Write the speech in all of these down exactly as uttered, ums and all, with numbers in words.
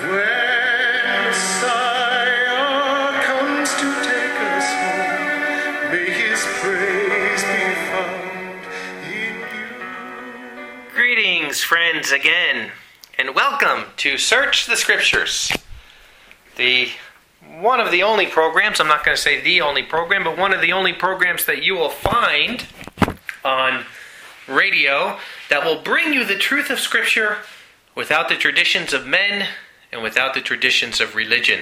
When Messiah comes to take us home, may his praise be found in you. Greetings, friends, again, and welcome to Search the Scriptures, the one of the only programs, I'm not going to say the only program, but one of the only programs that you will find on radio that will bring you the truth of Scripture without the traditions of men and without the traditions of religion.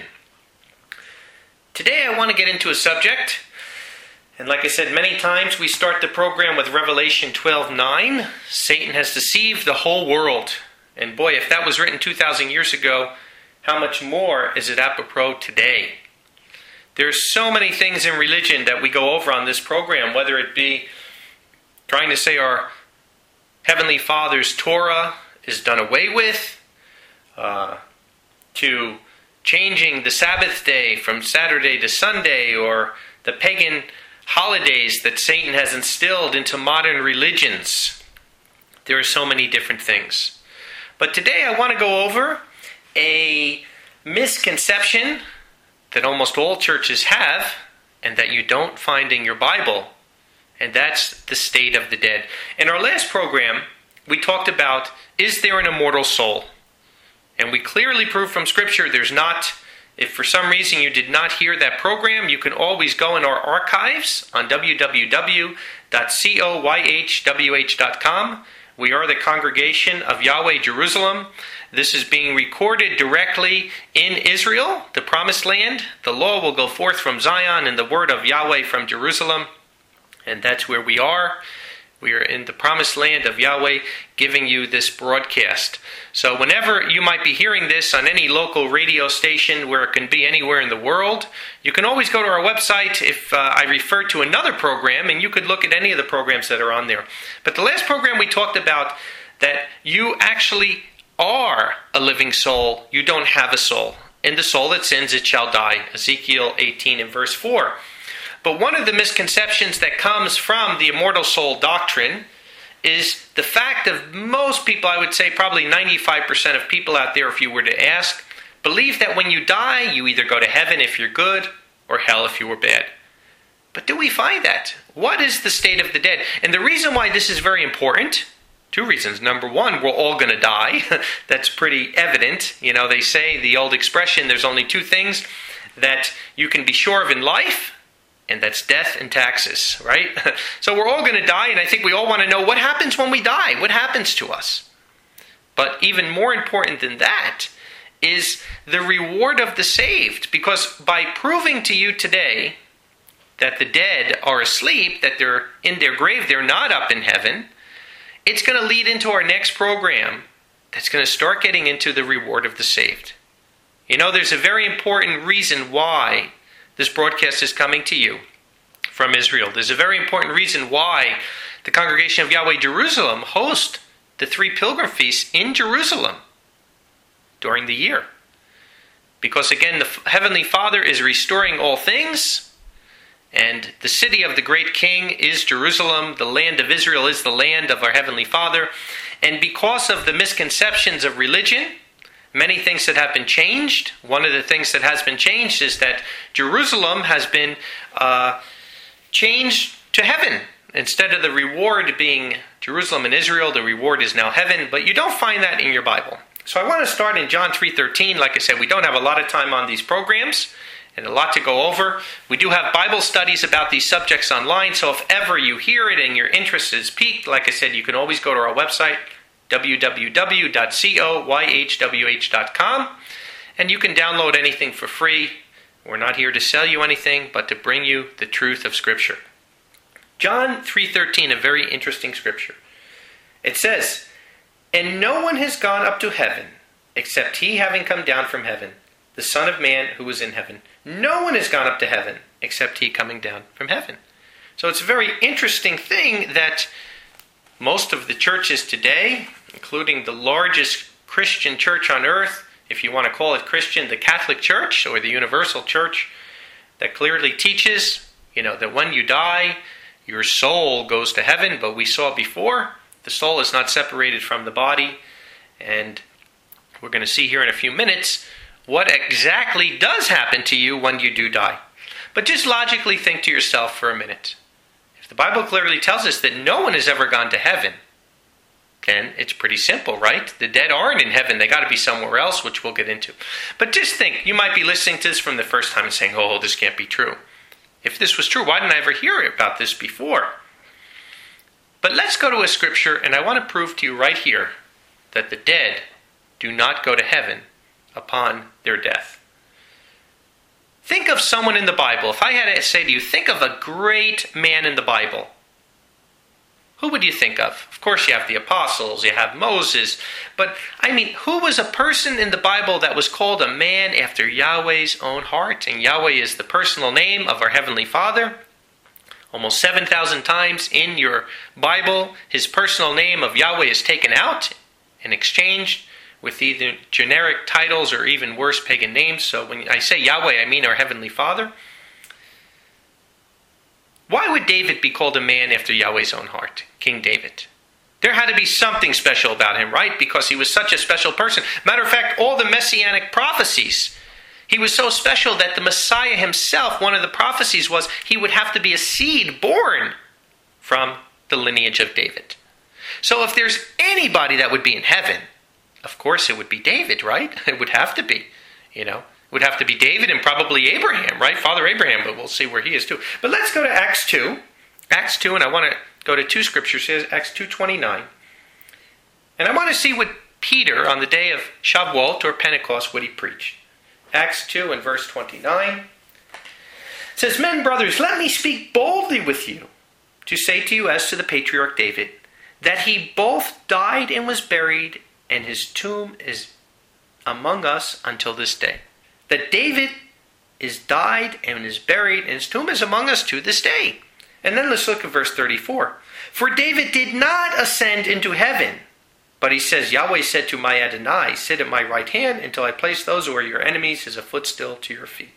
Today I want to get into a subject, and like I said many times, we start the program with Revelation twelve nine. Satan has deceived the whole world. And boy, if that was written two thousand years ago, how much more is it apropos today? There's so many things in religion that we go over on this program, whether it be trying to say our Heavenly Father's Torah is done away with, uh, to changing the Sabbath day from Saturday to Sunday, or the pagan holidays that Satan has instilled into modern religions. There are so many different things. But today I want to go over a misconception that almost all churches have and that you don't find in your Bible, and that's the state of the dead. In our last program, we talked about, is there an immortal soul? And we clearly proved from Scripture there's not. If for some reason you did not hear that program, you can always go in our archives on w w w dot coyhwh dot com. We are the Congregation of Yahweh Jerusalem. This is being recorded directly in Israel, the Promised Land. The law will go forth from Zion and the word of Yahweh from Jerusalem. And that's where we are. We are in the Promised Land of Yahweh, giving you this broadcast. So whenever you might be hearing this on any local radio station, where it can be anywhere in the world, you can always go to our website if uh, I refer to another program, and you could look at any of the programs that are on there. But the last program we talked about that you actually are a living soul. You don't have a soul. In the soul that sins, it shall die. Ezekiel eighteen and verse four. But one of the misconceptions that comes from the immortal soul doctrine is the fact of most people, I would say probably ninety-five percent of people out there, if you were to ask, believe that when you die, you either go to heaven if you're good or hell if you were bad. But do we find that? What is the state of the dead? And the reason why this is very important, two reasons. Number one, we're all going to die. That's pretty evident. You know, they say, the old expression, there's only two things that you can be sure of in life, and that's death and taxes, right? So we're all going to die, and I think we all want to know what happens when we die. What happens to us? But even more important than that is the reward of the saved. Because by proving to you today that the dead are asleep, that they're in their grave, they're not up in heaven, it's going to lead into our next program that's going to start getting into the reward of the saved. You know, there's a very important reason why this broadcast is coming to you from Israel. There's a very important reason why the Congregation of Yahweh Jerusalem hosts the three pilgrim feasts in Jerusalem during the year. Because again, the Heavenly Father is restoring all things, and the city of the great King is Jerusalem. The land of Israel is the land of our Heavenly Father. And because of the misconceptions of religion, many things that have been changed. One of the things that has been changed is that Jerusalem has been uh, changed to heaven. Instead of the reward being Jerusalem and Israel, the reward is now heaven. But you don't find that in your Bible. So I want to start in John three thirteen. Like I said, we don't have a lot of time on these programs and a lot to go over. We do have Bible studies about these subjects online. So if ever you hear it and your interest is piqued, like I said, you can always go to our website, w w w dot coyhwh dot com, and you can download anything for free. We're not here to sell you anything, but to bring you the truth of Scripture. John three thirteen, a very interesting scripture. It says, "And no one has gone up to heaven, except he having come down from heaven, the Son of Man who was in heaven." No one has gone up to heaven, except he coming down from heaven. So it's a very interesting thing that most of the churches today, including the largest Christian church on earth, if you want to call it Christian, the Catholic Church or the Universal Church, that clearly teaches, you know, that when you die, your soul goes to heaven. But we saw before, the soul is not separated from the body. And We're going to see here in a few minutes what exactly does happen to you when you do die. But just logically think to yourself for a minute. If the Bible clearly tells us that no one has ever gone to heaven, then it's pretty simple, right? The dead aren't in heaven. They got to be somewhere else, which we'll get into. But just think, you might be listening to this from the first time and saying, oh, this can't be true. If this was true, why didn't I ever hear about this before? But let's go to a scripture, and I want to prove to you right here that the dead do not go to heaven upon their death. Think of someone in the Bible. If I had to say to you, think of a great man in the Bible. Who would you think of? Of course, you have the apostles, you have Moses. But, I mean, who was a person in the Bible that was called a man after Yahweh's own heart? And Yahweh is the personal name of our Heavenly Father. Almost seven thousand times in your Bible, his personal name of Yahweh is taken out and exchanged with either generic titles or even worse, pagan names. So when I say Yahweh, I mean our Heavenly Father. Why would David be called a man after Yahweh's own heart? King David. There had to be something special about him, right? Because he was such a special person. Matter of fact, all the messianic prophecies, he was so special that the Messiah himself, one of the prophecies was he would have to be a seed born from the lineage of David. So if there's anybody that would be in heaven, of course it would be David, right? It would have to be, you know. It would have to be David and probably Abraham, right? Father Abraham, but we'll see where he is too. But let's go to Acts two. Acts two, and I want to go to two scriptures. Here's Acts two twenty-nine. And I want to see what Peter, on the day of Shavuot or Pentecost, what he preached. Acts two and verse twenty-nine. It says, Men, brothers, let me speak boldly with you to say to you as to the patriarch David, that he both died and was buried, and his tomb is among us until this day. That David is died and is buried, and his tomb is among us to this day. And then let's look at verse thirty-four. For David did not ascend into heaven, but he says, Yahweh said to my Adonai, sit at my right hand until I place those who are your enemies as a footstool to your feet.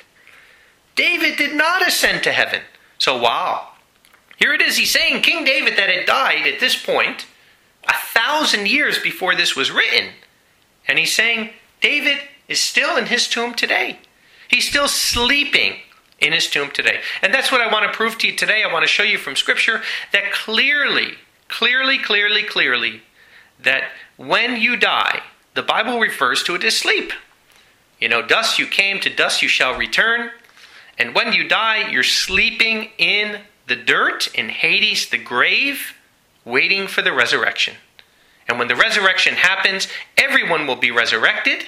David did not ascend to heaven. So wow. Here it is, he's saying King David that had died at this point, a thousand years before this was written. And he's saying David is still in his tomb today. He's still sleeping in his tomb today. And that's what I want to prove to you today. I want to show you from Scripture that clearly, clearly, clearly, clearly, that when you die, the Bible refers to it as sleep. You know, dust you came, to dust you shall return. And when you die, you're sleeping in the dirt, in Hades, the grave, waiting for the resurrection. And when the resurrection happens, everyone will be resurrected.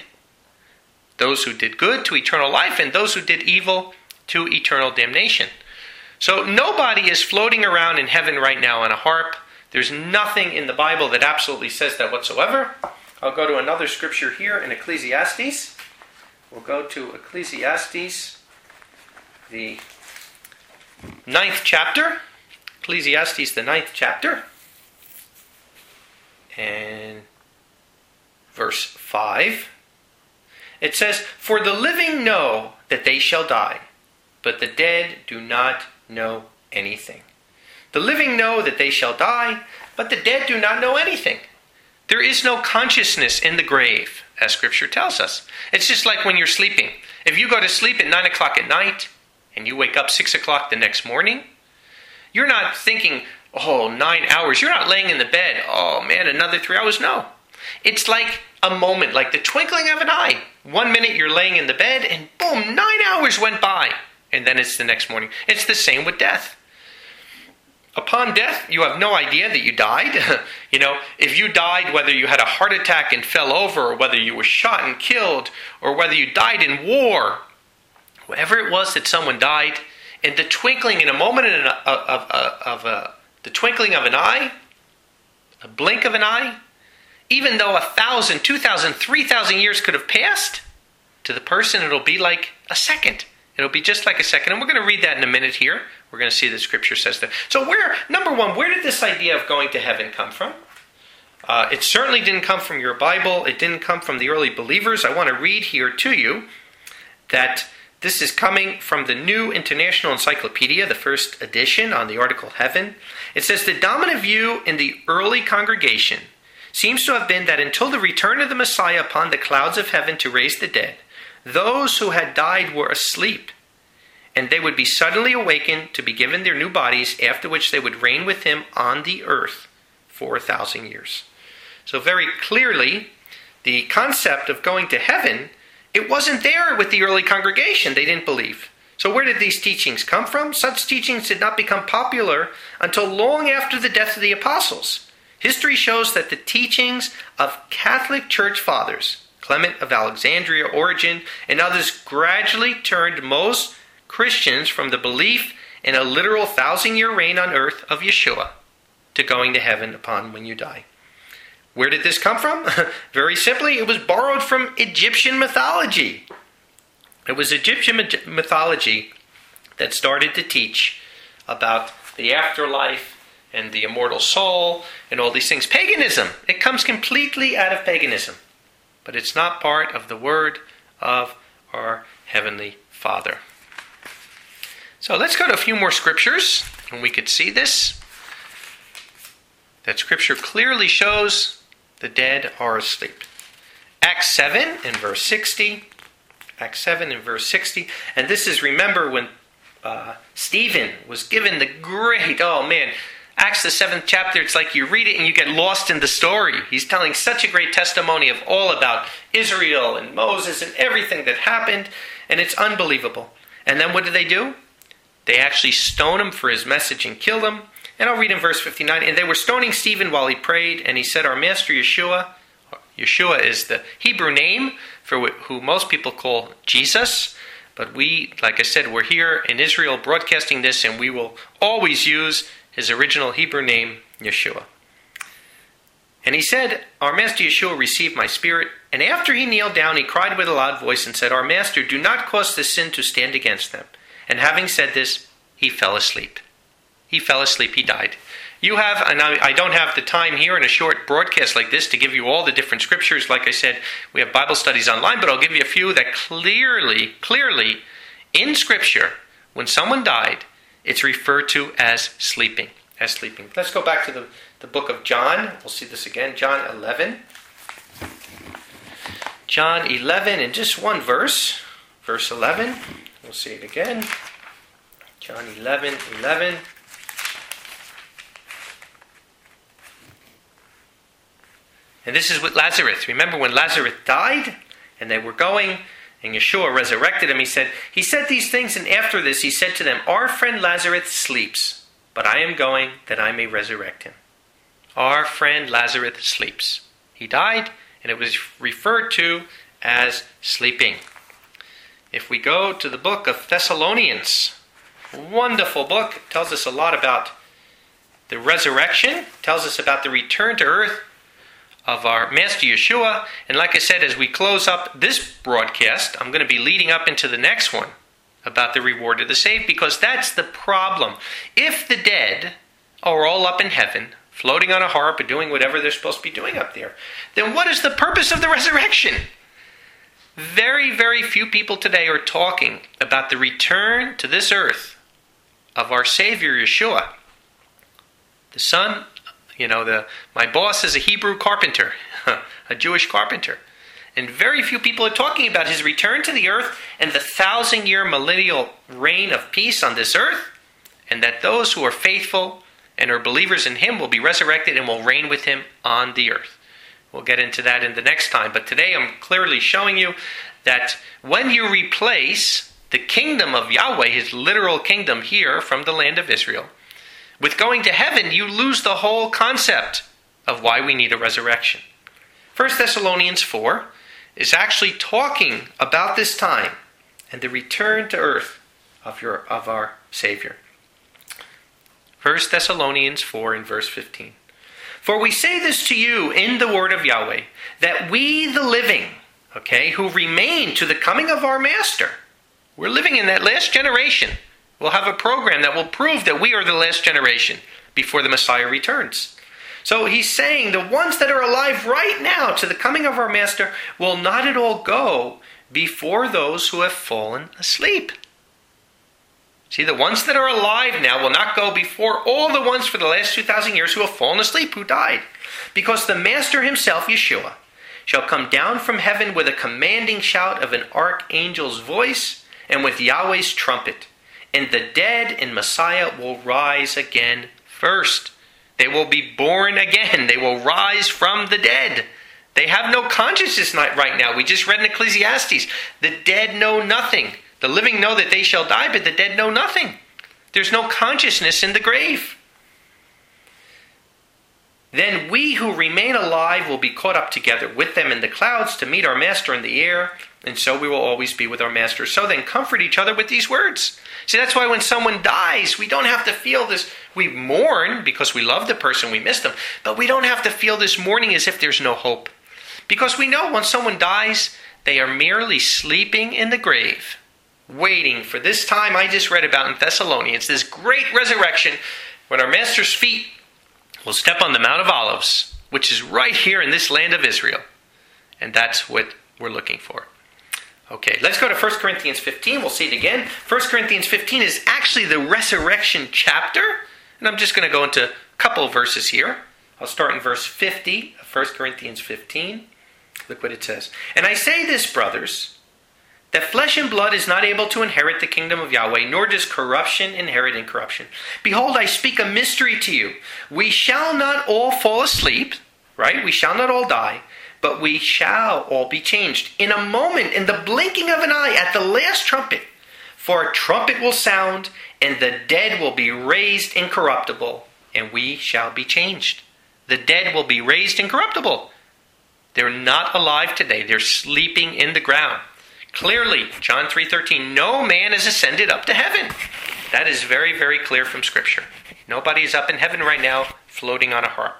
Those who did good to eternal life, and those who did evil to eternal damnation. So nobody is floating around in heaven right now on a harp. There's nothing in the Bible that absolutely says that whatsoever. I'll go to another scripture here in Ecclesiastes. We'll go to Ecclesiastes, the ninth chapter. Ecclesiastes, the ninth chapter. And verse five. It says, For the living know that they shall die, but the dead do not know anything. The living know that they shall die, but the dead do not know anything. There is no consciousness in the grave, as Scripture tells us. It's just like when you're sleeping. If you go to sleep at nine o'clock at night, and you wake up six o'clock the next morning, you're not thinking, oh, nine hours. You're not laying in the bed, oh man, another three hours. No. It's like a moment, like the twinkling of an eye. One minute you're laying in the bed, and boom, nine hours went by. And then it's the next morning. It's the same with death. Upon death, you have no idea that you died. You know, if you died, whether you had a heart attack and fell over, or whether you were shot and killed, or whether you died in war, whatever it was that someone died, in the twinkling, in a moment of, of, of, of a, the twinkling of an eye, a blink of an eye, even though a thousand, two thousand, three thousand years could have passed, to the person it'll be like a second. It'll be just like a second. And we're going to read that in a minute here. We're going to see the Scripture says that. So where, number one, where did this idea of going to heaven come from? Uh, it certainly didn't come from your Bible. It didn't come from the early believers. I want to read here to you that this is coming from the New International Encyclopedia, the first edition on the article Heaven. It says the dominant view in the early congregation seems to have been that until the return of the Messiah upon the clouds of heaven to raise the dead, those who had died were asleep, and they would be suddenly awakened to be given their new bodies, after which they would reign with him on the earth for a thousand years. So very clearly, the concept of going to heaven, it wasn't there with the early congregation. They didn't believe. So where did these teachings come from? Such teachings did not become popular until long after the death of the apostles. History shows that the teachings of Catholic Church fathers, Clement of Alexandria, Origen, and others, gradually turned most Christians from the belief in a literal thousand-year reign on earth of Yeshua to going to heaven upon when you die. Where did this come from? Very simply, it was borrowed from Egyptian mythology. It was Egyptian mythology that started to teach about the afterlife and the immortal soul and all these things. Paganism. It comes completely out of paganism. But it's not part of the word of our Heavenly Father. So let's go to a few more scriptures, and we could see this. That scripture clearly shows the dead are asleep. Acts seven in verse sixty. Acts seven in verse sixty. And this is, remember, when uh, Stephen was given the great, oh man, Acts the seventh chapter, it's like you read it and you get lost in the story. He's telling such a great testimony of all about Israel and Moses and everything that happened. And it's unbelievable. And then what did they do? They actually stoned him for his message and killed him. And I'll read in verse fifty-nine. And they were stoning Stephen while he prayed. And he said, our master Yeshua, Yeshua is the Hebrew name for who most people call Jesus. But we, like I said, we're here in Israel broadcasting this, and we will always use his original Hebrew name, Yeshua. And he said, our master Yeshua received my spirit. And after he kneeled down, he cried with a loud voice and said, our master, do not cause this sin to stand against them. And having said this, he fell asleep. He fell asleep. He died. You have, and I don't have the time here in a short broadcast like this to give you all the different scriptures. Like I said, we have Bible studies online, but I'll give you a few that clearly, clearly, in Scripture, when someone died, it's referred to as sleeping. As sleeping. Let's go back to the, the book of John. We'll see this again. John eleven. John eleven, in just one verse. Verse eleven. We'll see it again. John eleven, eleven. And this is with Lazarus. Remember when Lazarus died and they were going and Yeshua resurrected him, he said, he said these things, and after this he said to them, our friend Lazarus sleeps, but I am going that I may resurrect him. Our friend Lazarus sleeps. He died, and it was referred to as sleeping. If we go to the book of Thessalonians, wonderful book, it tells us a lot about the resurrection, tells us about the return to earth of our Master Yeshua. And like I said, as we close up this broadcast, I'm going to be leading up into the next one about the reward of the saved, because that's the problem. If the dead are all up in heaven, floating on a harp or doing whatever they're supposed to be doing up there, then what is the purpose of the resurrection? Very, very few people today are talking about the return to this earth of our Savior Yeshua. The Son, you know, the my boss is a Hebrew carpenter, a Jewish carpenter. And very few people are talking about his return to the earth and the thousand-year millennial reign of peace on this earth, and that those who are faithful and are believers in him will be resurrected and will reign with him on the earth. We'll get into that in the next time. But today I'm clearly showing you that when you replace the kingdom of Yahweh, his literal kingdom here from the land of Israel, with going to heaven, you lose the whole concept of why we need a resurrection. First Thessalonians four is actually talking about this time and the return to earth of your of our Savior. First Thessalonians four in verse fifteen. For we say this to you in the word of Yahweh, that we the living, okay, who remain to the coming of our Master, we're living in that last generation. We'll have a program that will prove that we are the last generation before the Messiah returns. So he's saying the ones that are alive right now to the coming of our Master will not at all go before those who have fallen asleep. See, the ones that are alive now will not go before all the ones for the last two thousand years who have fallen asleep, who died. Because the Master himself, Yeshua, shall come down from heaven with a commanding shout of an archangel's voice and with Yahweh's trumpet. And the dead in Messiah will rise again first. They will be born again. They will rise from the dead. They have no consciousness right now. We just read in Ecclesiastes, the dead know nothing. The living know that they shall die, but the dead know nothing. There's no consciousness in the grave. Then we who remain alive will be caught up together with them in the clouds to meet our Master in the air, and so we will always be with our Master. So then comfort each other with these words. See, that's why when someone dies, we don't have to feel this. We mourn because we love the person, we miss them, but we don't have to feel this mourning as if there's no hope. Because we know when someone dies, they are merely sleeping in the grave, waiting for this time I just read about in Thessalonians, this great resurrection when our Master's feet will step on the Mount of Olives, which is right here in this land of Israel. And that's what we're looking for. Okay, let's go to First Corinthians fifteen. We'll see it again. First Corinthians fifteen is actually the resurrection chapter. And I'm just going to go into a couple of verses here. I'll start in verse fifty of First Corinthians fifteen. Look what it says. And I say this, brothers, that flesh and blood is not able to inherit the kingdom of Yahweh, nor does corruption inherit incorruption. Behold, I speak a mystery to you. We shall not all fall asleep, right? We shall not all die, but we shall all be changed. In a moment, in the blinking of an eye, at the last trumpet. For a trumpet will sound, and the dead will be raised incorruptible, and we shall be changed. The dead will be raised incorruptible. They're not alive today. They're sleeping in the ground. Clearly, John three thirteen, no man has ascended up to heaven. That is very, very clear from Scripture. Nobody is up in heaven right now floating on a harp.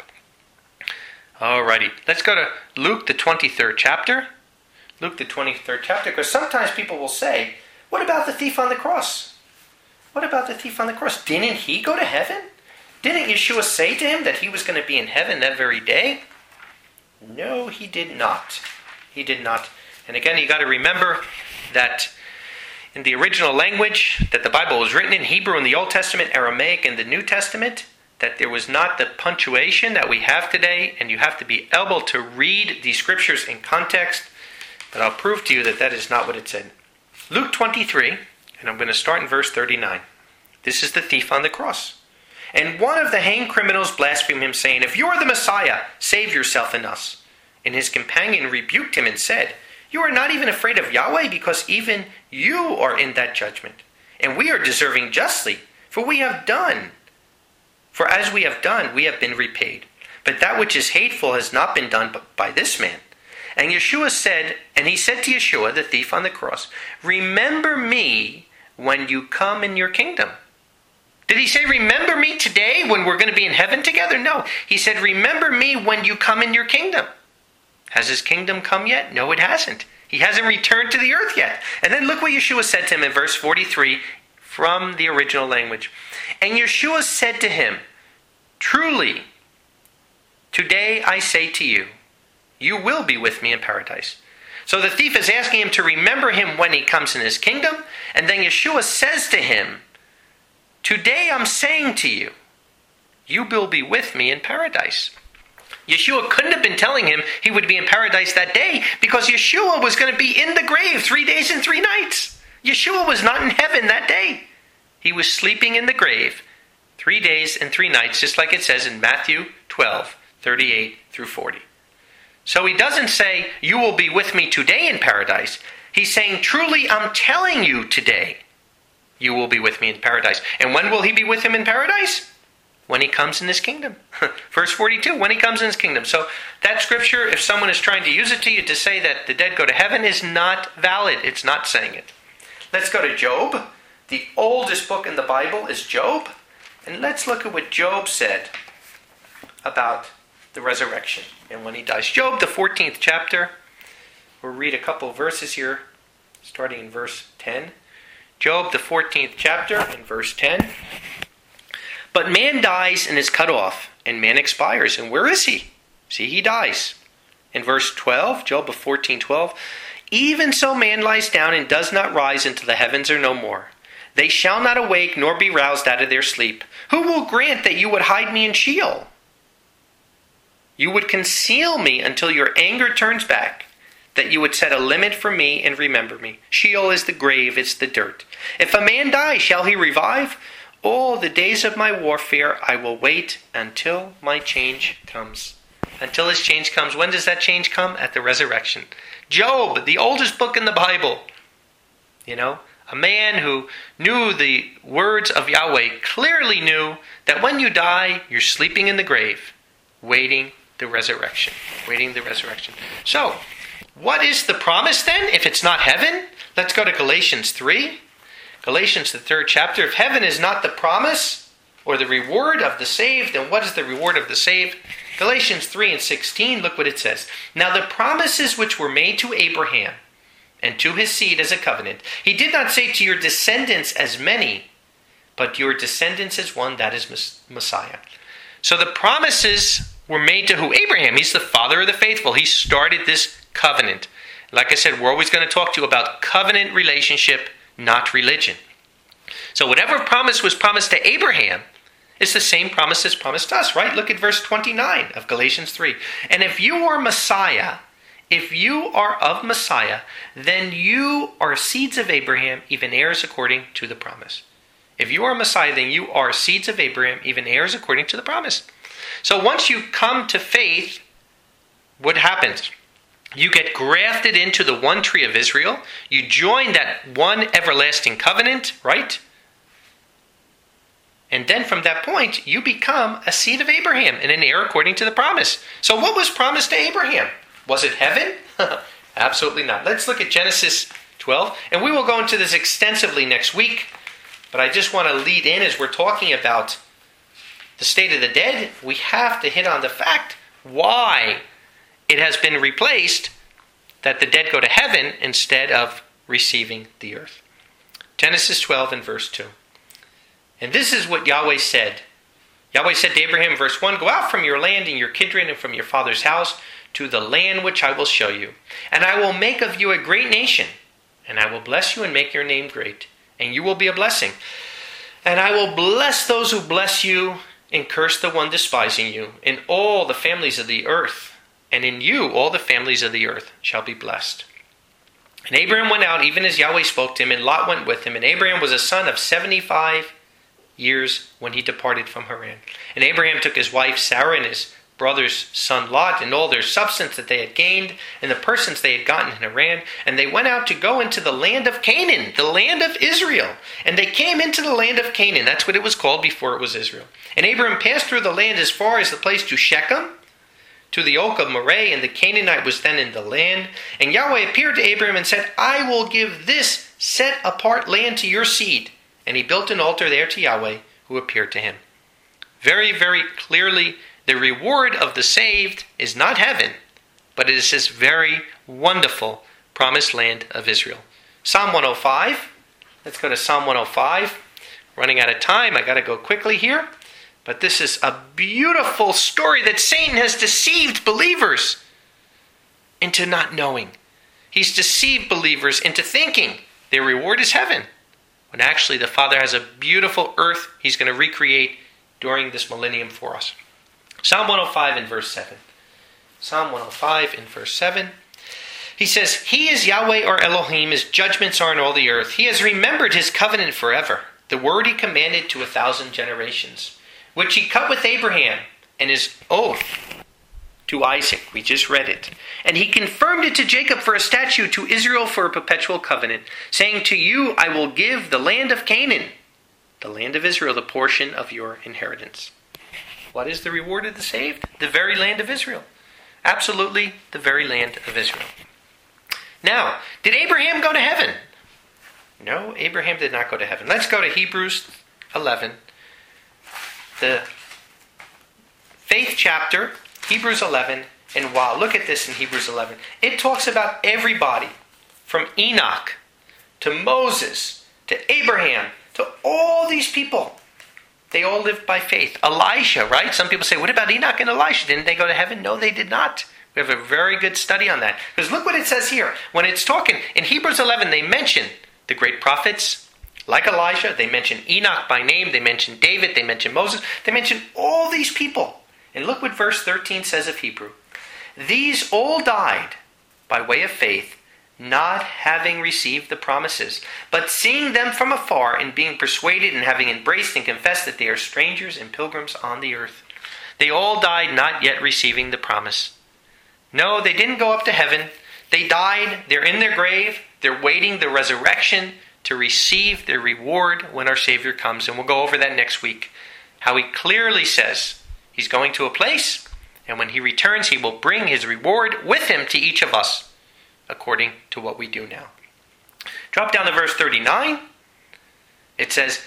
Alrighty, let's go to Luke, the twenty-third chapter. Luke, the twenty-third chapter, because sometimes people will say, what about the thief on the cross? What about the thief on the cross? Didn't he go to heaven? Didn't Yeshua say to him that he was going to be in heaven that very day? No, he did not. He did not. And again, you got to remember that in the original language that the Bible was written in, Hebrew in the Old Testament, Aramaic in the New Testament, that there was not the punctuation that we have today, and you have to be able to read these scriptures in context. But I'll prove to you that that is not what it said. Luke twenty-three, and I'm going to start in verse thirty-nine. This is the thief on the cross. And one of the hanged criminals blasphemed him, saying, if you are the Messiah, save yourself and us. And his companion rebuked him and said, you are not even afraid of Yahweh, because even you are in that judgment. And we are deserving justly, for we have done. For as we have done, we have been repaid. But that which is hateful has not been done by this man. And Yeshua said, and he said to Yeshua, the thief on the cross, remember me when you come in your kingdom. Did he say, remember me today when we're going to be in heaven together? No. He said, remember me when you come in your kingdom. Has his kingdom come yet? No, it hasn't. He hasn't returned to the earth yet. And then look what Yeshua said to him in verse forty-three from the original language. And Yeshua said to him, truly, today I say to you, you will be with me in paradise. So the thief is asking him to remember him when he comes in his kingdom. And then Yeshua says to him, today I'm saying to you, you will be with me in paradise. Yeshua couldn't have been telling him he would be in paradise that day because Yeshua was going to be in the grave three days and three nights. Yeshua was not in heaven that day. He was sleeping in the grave three days and three nights, just like it says in Matthew twelve, thirty-eight through forty. So he doesn't say, you will be with me today in paradise. He's saying, truly, I'm telling you today, you will be with me in paradise. And when will he be with him in paradise? When he comes in his kingdom. Verse forty-two, when he comes in his kingdom. So that scripture, if someone is trying to use it to you to say that the dead go to heaven, is not valid. It's not saying it. Let's go to Job. The oldest book in the Bible is Job. And let's look at what Job said about the resurrection and when he dies. Job, the fourteenth chapter. We'll read a couple of verses here, starting in verse ten. Job, the fourteenth chapter, and verse ten. But man dies and is cut off, and man expires. And where is he? See, he dies. In verse twelve, Job fourteen twelve, even so man lies down and does not rise until the heavens are no more. They shall not awake nor be roused out of their sleep. Who will grant that you would hide me in Sheol? You would conceal me until your anger turns back, that you would set a limit for me and remember me. Sheol is the grave, it's the dirt. If a man die, shall he revive? All the days of my warfare I will wait until my change comes. Until his change comes. When does that change come? At the resurrection. Job, the oldest book in the Bible. You know, a man who knew the words of Yahweh, clearly knew that when you die, you're sleeping in the grave, waiting the resurrection. Waiting the resurrection. So, what is the promise then, if it's not heaven? Let's go to Galatians three. Galatians, the third chapter. If heaven is not the promise or the reward of the saved, then what is the reward of the saved? Galatians three and sixteen, look what it says. Now the promises which were made to Abraham and to his seed as a covenant, he did not say to your descendants as many, but your descendants as one, that is Messiah. So the promises were made to who? Abraham. He's the father of the faithful. He started this covenant. Like I said, we're always going to talk to you about covenant relationship, not religion. So whatever promise was promised to Abraham is the same promise that's promised to us, right? Look at verse twenty-nine of Galatians three. And if you are Messiah, if you are of Messiah, then you are seeds of Abraham, even heirs according to the promise. If you are Messiah, then you are seeds of Abraham, even heirs according to the promise. So once you come to faith, what happens? You get grafted into the one tree of Israel. You join that one everlasting covenant, right? And then from that point, you become a seed of Abraham and an heir according to the promise. So what was promised to Abraham? Was it heaven? Absolutely not. Let's look at Genesis twelve. And we will go into this extensively next week. But I just want to lead in as we're talking about the state of the dead. We have to hit on the fact why it has been replaced that the dead go to heaven instead of receiving the earth. Genesis twelve and verse two. And this is what Yahweh said. Yahweh said to Abraham, verse one, go out from your land and your kindred and from your father's house to the land which I will show you. And I will make of you a great nation, and I will bless you and make your name great, and you will be a blessing. And I will bless those who bless you, and curse the one despising you, in all the families of the earth. And in you all the families of the earth shall be blessed. And Abraham went out, even as Yahweh spoke to him, and Lot went with him. And Abraham was a son of seventy-five years when he departed from Haran. And Abraham took his wife Sarah and his brother's son Lot, and all their substance that they had gained, and the persons they had gotten in Haran, and they went out to go into the land of Canaan, the land of Israel. And they came into the land of Canaan. That's what it was called before it was Israel. And Abraham passed through the land as far as the place to Shechem, to the oak of Moreh, and the Canaanite was then in the land. And Yahweh appeared to Abraham and said, I will give this set apart land to your seed. And he built an altar there to Yahweh, who appeared to him. Very, very clearly, the reward of the saved is not heaven, but it is this very wonderful promised land of Israel. Psalm one oh five. Let's go to Psalm one oh five. Running out of time, I got to go quickly here. But this is a beautiful story that Satan has deceived believers into not knowing. He's deceived believers into thinking their reward is heaven, when actually the Father has a beautiful earth he's going to recreate during this millennium for us. Psalm one oh five in verse seven. Psalm one oh five in verse seven. He says, He is Yahweh or Elohim, His judgments are in all the earth. He has remembered His covenant forever, the word He commanded to a thousand generations, which He cut with Abraham and His oath to Isaac. We just read it. And He confirmed it to Jacob for a statute, to Israel for a perpetual covenant, saying, To you I will give the land of Canaan, the land of Israel, the portion of your inheritance. What is the reward of the saved? The very land of Israel. Absolutely the very land of Israel. Now, did Abraham go to heaven? No, Abraham did not go to heaven. Let's go to Hebrews eleven. The faith chapter, Hebrews eleven. And wow, look at this in Hebrews eleven. It talks about everybody from Enoch to Moses to Abraham to all these people. They all lived by faith. Elijah, right? Some people say, what about Enoch and Elisha? Didn't they go to heaven? No, they did not. We have a very good study on that. Because look what it says here. When it's talking, in Hebrews eleven, they mention the great prophets, like Elijah. They mention Enoch by name. They mention David. They mention Moses. They mention all these people. And look what verse thirteen says of Hebrew. These all died by way of faith, not having received the promises, but seeing them from afar and being persuaded and having embraced and confessed that they are strangers and pilgrims on the earth. They all died not yet receiving the promise. No, they didn't go up to heaven. They died. They're in their grave. They're waiting the resurrection to receive their reward when our Savior comes. And we'll go over that next week. How he clearly says he's going to a place, and when he returns, he will bring his reward with him to each of us, according to what we do now. Drop down to verse thirty-nine. It says,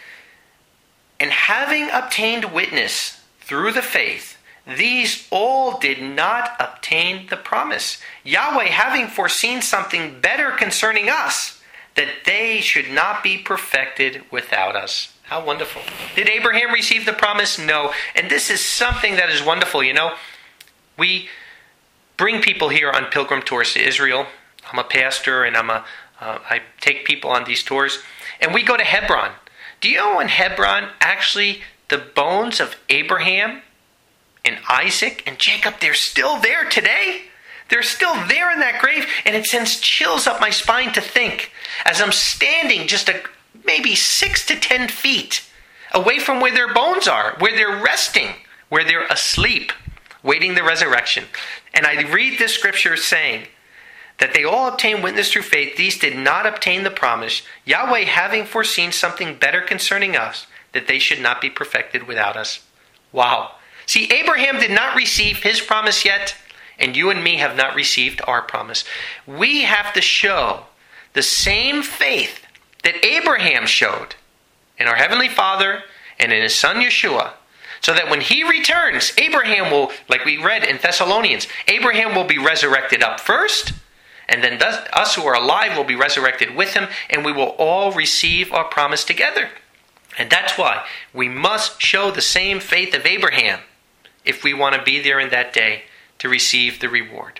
and having obtained witness through the faith, these all did not obtain the promise. Yahweh having foreseen something better concerning us, that they should not be perfected without us. How wonderful. Did Abraham receive the promise? No. And this is something that is wonderful. You know, we bring people here on pilgrim tours to Israel. I'm a pastor and I'm a, uh, I take people on these tours. And we go to Hebron. Do you know in Hebron, actually, the bones of Abraham and Isaac and Jacob, they're still there today? They're still there in that grave. And it sends chills up my spine to think, as I'm standing just a, maybe six to ten feet away from where their bones are, where they're resting, where they're asleep, waiting the resurrection. And I read this scripture saying that they all obtained witness through faith. These did not obtain the promise, Yahweh having foreseen something better concerning us, that they should not be perfected without us. Wow. See, Abraham did not receive his promise yet, and you and me have not received our promise. We have to show the same faith that Abraham showed in our Heavenly Father and in his Son Yeshua, so that when he returns, Abraham will, like we read in Thessalonians, Abraham will be resurrected up first, and then us who are alive will be resurrected with him, and we will all receive our promise together. And that's why we must show the same faith of Abraham if we want to be there in that day to receive the reward.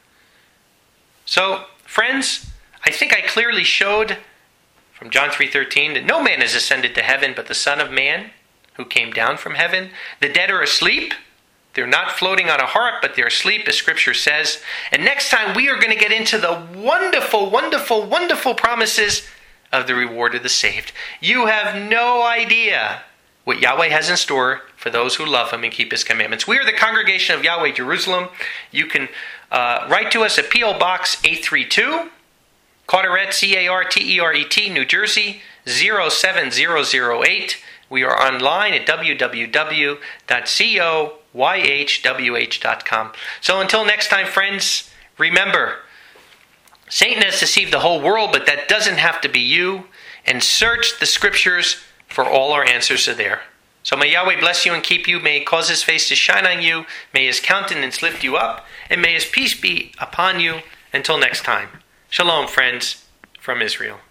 So, friends, I think I clearly showed from John three thirteen that no man has ascended to heaven but the Son of Man, who came down from heaven. The dead are asleep. They're not floating on a harp, but they're asleep, as Scripture says. And next time we are going to get into the wonderful, wonderful, wonderful promises of the reward of the saved. You have no idea what Yahweh has in store for those who love him and keep his commandments. We are the Congregation of Yahweh Jerusalem. You can uh, write to us at P O Box eight three two, Carteret, C A R T E R E T, New Jersey, zero seven zero zero eight. We are online at w w w dot coyhwh dot com. So until next time, friends, remember, Satan has deceived the whole world, but that doesn't have to be you. And search the Scriptures, for all our answers are there. So may Yahweh bless you and keep you. May he cause his face to shine on you. May his countenance lift you up. And may his peace be upon you. Until next time. Shalom, friends, from Israel.